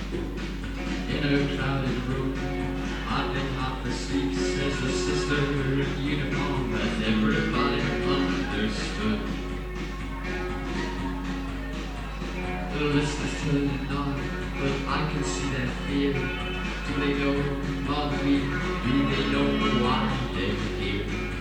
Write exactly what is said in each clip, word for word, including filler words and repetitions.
In a crowded room, hardly half asleep, says the sister in uniform that everybody understood. The listeners turning on, but I can see their fear. Do they know more than we? Do they know why they're here?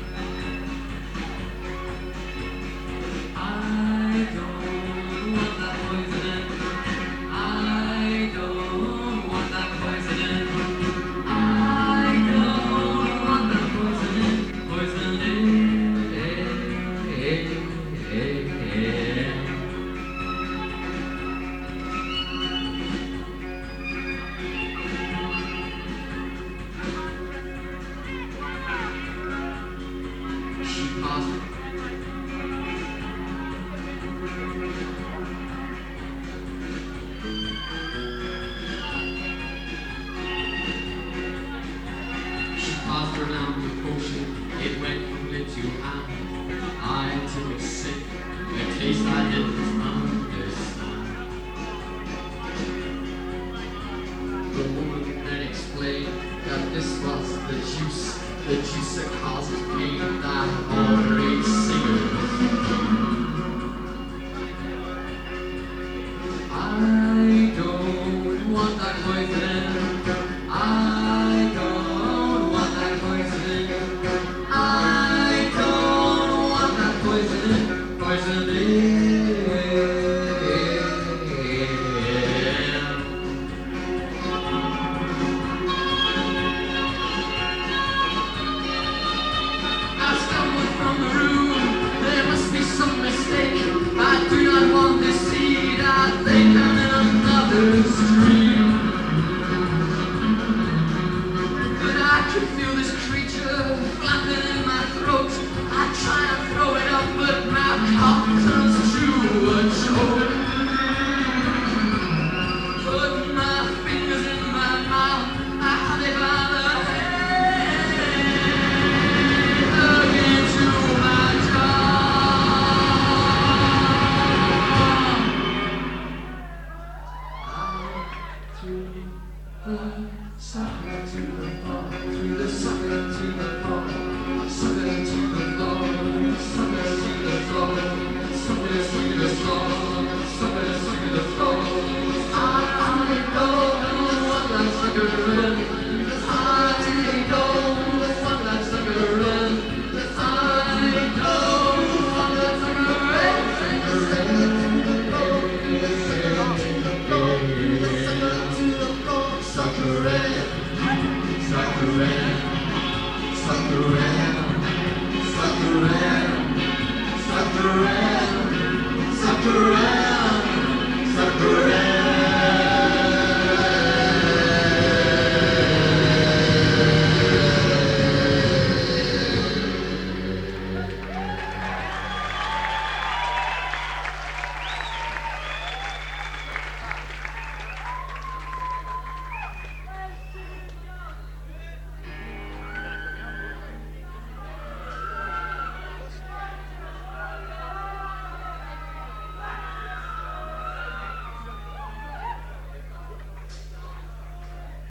I don't want that poisoning. I don't want that poisoning. I don't want that poisoning. Poisoning. Hey, hey, hey, hey. She paused. Passed around the potion, it went from lip to hand. I took a sip, a taste I didn't understand. The woman then explained that this was the juice, the juice that causes pain that ordinary singers. I don't want that poisoning. I don't want that poisoning. I don't want that poisoning. Poisoning. I stumbled from the room. There must be some mistake. I do not want this seed. I think I'm in another stream. I can feel this creature flapping in my throat. I try to throw it up, but my cough turns to a choke. Put my fingers in my mouth, I have it by the head. Again to my jaw. Through the sucker to the ball, through the sucker to the ball, sucker to the floor, sucker to the floor, sucker to